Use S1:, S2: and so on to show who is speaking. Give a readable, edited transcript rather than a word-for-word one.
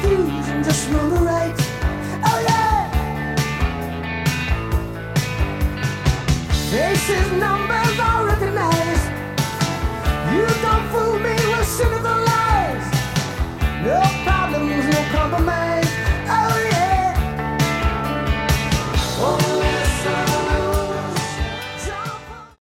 S1: confusion, just roll the right. Oh yeah. Faces, numbers.